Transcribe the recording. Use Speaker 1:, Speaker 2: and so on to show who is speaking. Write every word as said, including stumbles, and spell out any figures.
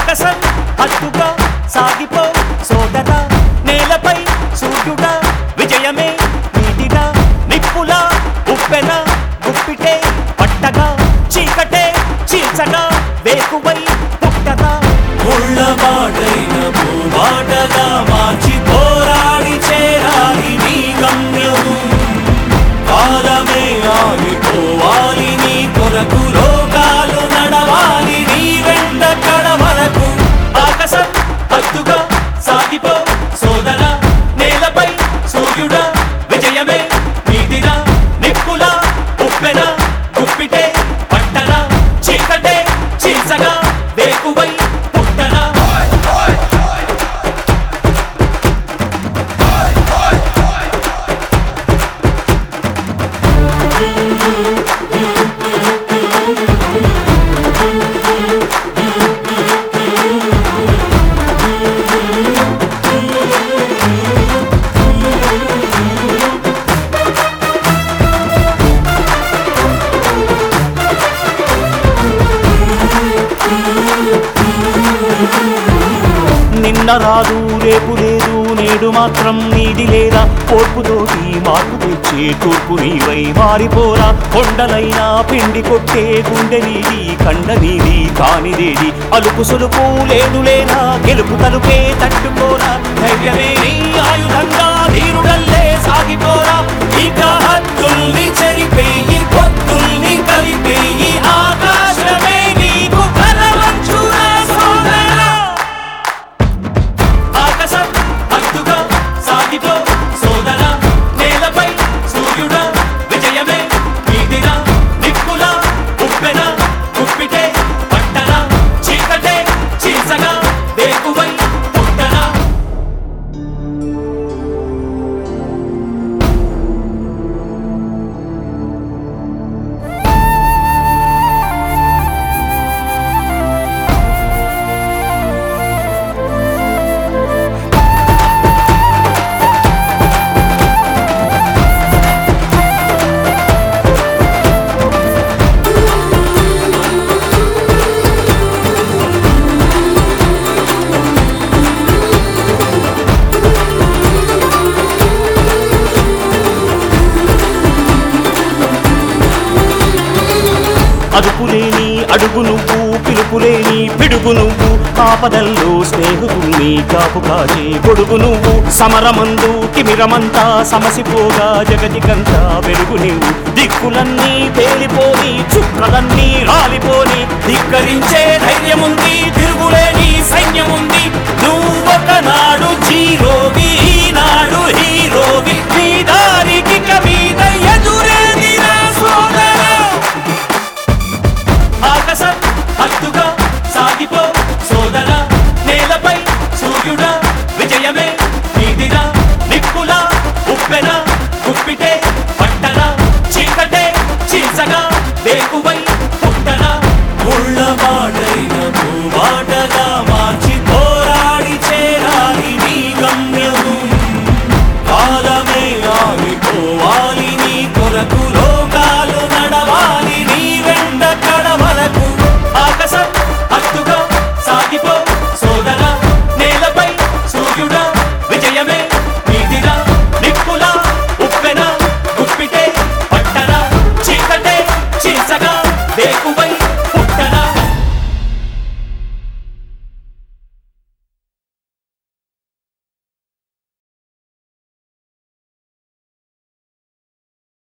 Speaker 1: ఆకాశం హద్దుగా సాగిపో సోదరా నేలపై సూర్యుడా విజయమే నీటిగా నిప్పులా ఉప్పెన గుప్పిటే పట్టగా చీకటే చీల్చగా వేకువై పుట్టగా
Speaker 2: ముళ్ళబాటైన భూబాటగా మార్చి పోరాడి చేరాలి నీ గమ్యము కాలమే ఆగిపోవాలి నీ కొరకు లోకాలు నడవాలి నీ వెంట కడవరకు
Speaker 1: ఆకాశం హద్దుగా సాగిపో సోదరా నేలపై సూర్యుడా విజయమే నీతిరా నిప్పులా ఉప్పెన గుప్పిటే పట్టనా చీకటే చీల్చగా వేకువై పుట్టనా నిన్న రాదు రేపు లేదు నేడు మాత్రం నీది లేదా ఓర్పుతోటి మార్పు తెచ్చే తూర్పు నీవై మారిపోరా కొండలైనా పిండి కొట్టే గుండె నీది కండ నీది కానిదేది అలుపు సులుపు లేదు లేనా గెలుపు తలుపే తట్టుకోరా ధైర్యమే నీ ఆయుధంగా ధీరుడల్లే సాగిపోరా
Speaker 2: ఇక హద్దుల్ని చెరిపేయి పొత్తుల్ని కలిపేయి ఆకాశమే నీకు కలవంచురా సోదరా
Speaker 1: ఆకాశం హద్దుగా సాగిపో సోదరా నేలపై సూర్యుడా విజయమే నీతిరా నిప్పులా ఉప్పెన గుప్పిటే పట్టనా చీకటే చీల్చగా వేకువై పుట్టనా అదుపులేని అడుగు నువ్వు పిలుపులేని పిడుగు నువ్వు ఆపదల్లో స్నేహితుల్ని కాపు కాచే గొడుగు నువ్వు సమరమందు తిమిరమంతా సమసిపోగా జగతికంతా వెలుగు నువ్వు దిక్కులన్నీ పేలిపోని చుక్కలన్నీ రాలిపోని
Speaker 2: ధిక్కరించే ధైర్యముంది తిరుగులేని సైన్యముంది నువ్వొకనాడు జీరోవి ఈనాడు హీరోవి నీ దారికి మీద ఎదురేదిరా సోదరా
Speaker 1: ఆకాశం హద్దుగా సాగిపో సోదరా నేలపై సూర్యుడా విజయమే నీతిరా నిప్పులా ఉప్పెన గుప్పిటే పట్టనా చీకటే చీల్చగా వేకువై పుట్టనా
Speaker 2: ముళ్ళబాటైన భూబాట